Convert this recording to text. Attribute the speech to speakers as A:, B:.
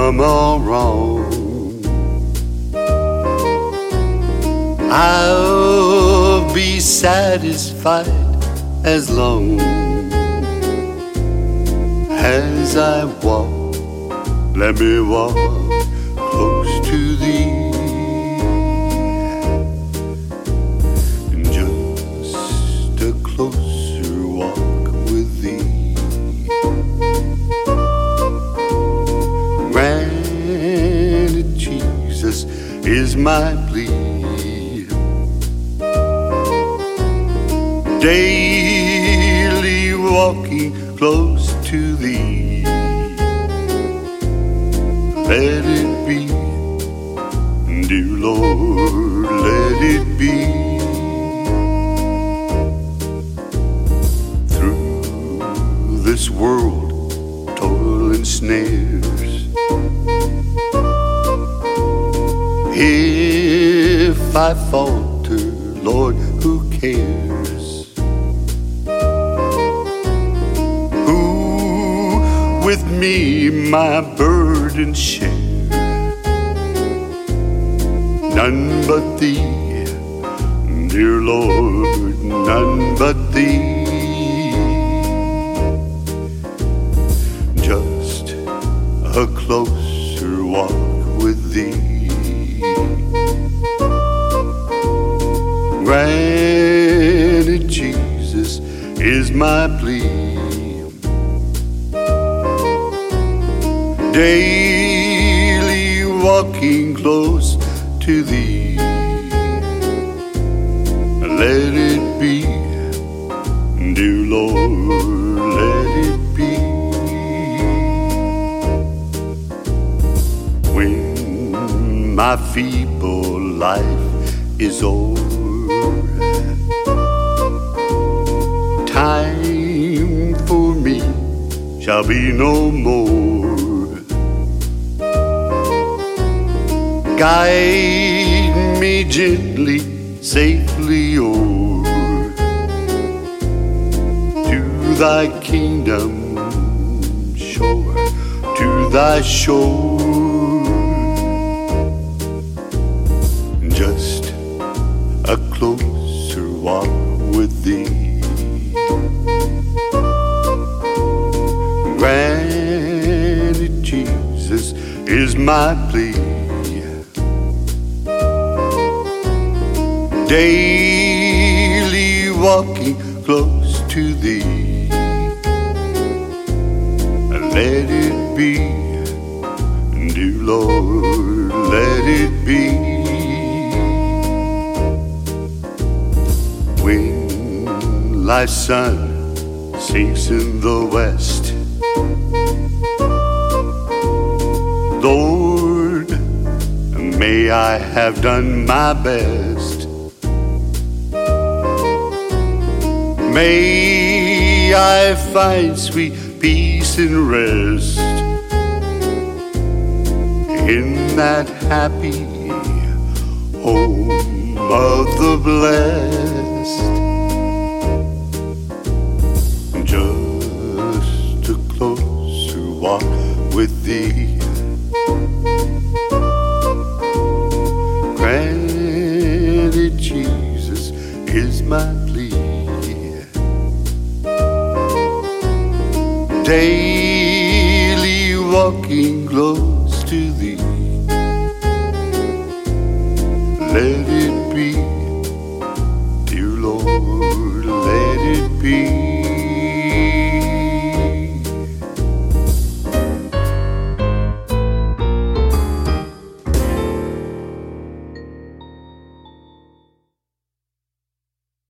A: come around, I'll be satisfied as long as I walk. Let me walk close to thee. Just a closer walk with thee. Granted, Jesus is my plea. Daily walking close to thee. Let it be, dear Lord, let it be. Through this world, toil and snares, if I falter, Lord, who cares? Who with me my burden share? None but thee, dear Lord, none but thee. Just a closer walk with thee. Granted, Jesus is my plea. Daily walking close to thee. Let it be, dear Lord, let it be. When my feeble life is over, time for me shall be no more. Guide me gently, safely o'er to thy kingdom shore, to thy shore. Just a closer walk with thee. Granted, Jesus is my plea. Daily walking close to thee. Let it be, dear Lord, let it be. When life's sun sinks in the west, Lord, may I have done my best. May I find sweet peace and rest in that happy home of the blessed. Just a closer walk with thee. Granted, Jesus is my plea. Daily walking close to thee. Let it be, dear Lord, let it be.